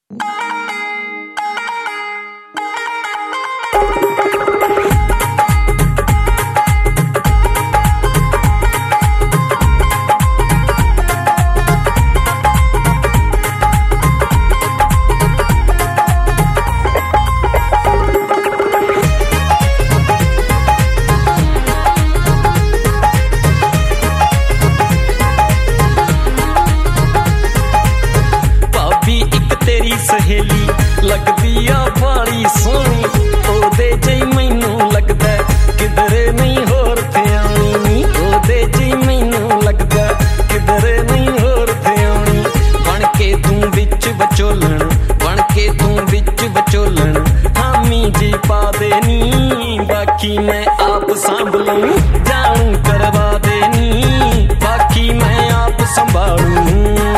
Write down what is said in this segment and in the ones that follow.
सहेली लगदी आ बाली सोहनी ओदे जई मैनू लगदा किधरे नहीं होर थे आनी ओदे जई मैनू लगदा किधरे नहीं होर थे आनी बन के तू विच विचोलण बन के तू विच विचोलण हामी जी पा देनी बाकी मैं आप संभलूं जानू करवा देनी बाकी मैं आप संभालूं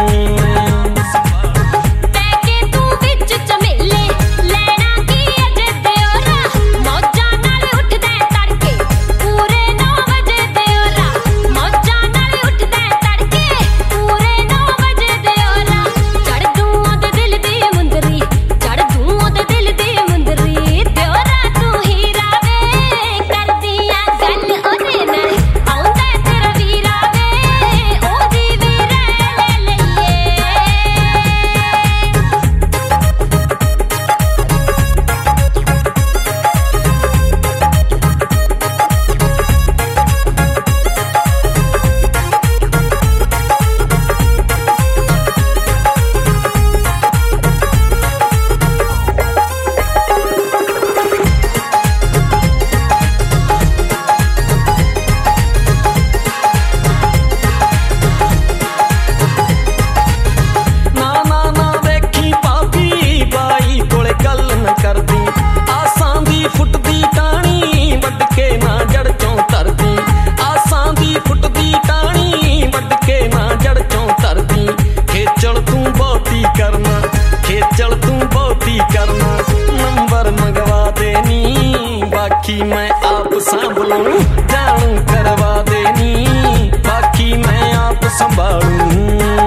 मैं आप संभलूं जानू करवा देनी बाकी मैं आप संभालूं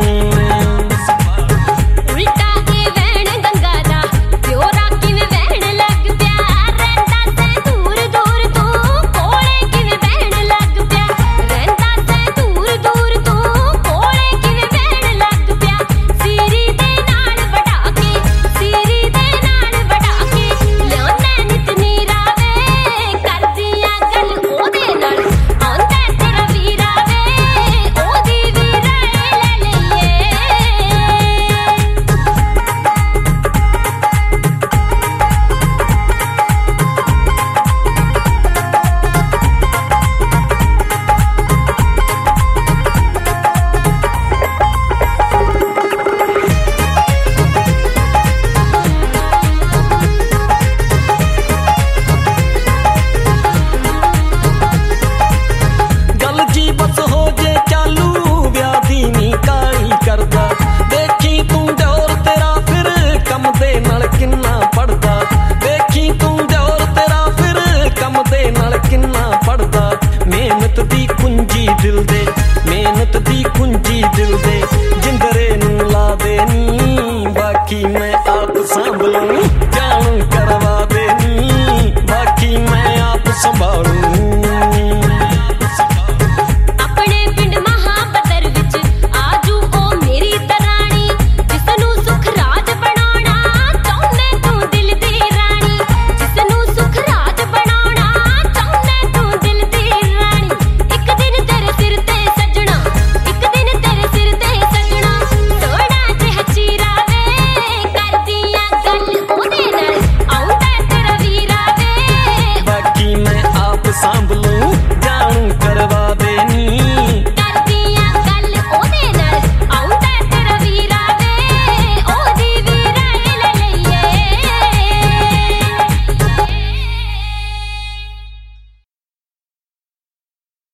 मेहनत दी कुंजी दिल दे जिंदरे नू ला देनी बाकी मैं आप संभलूं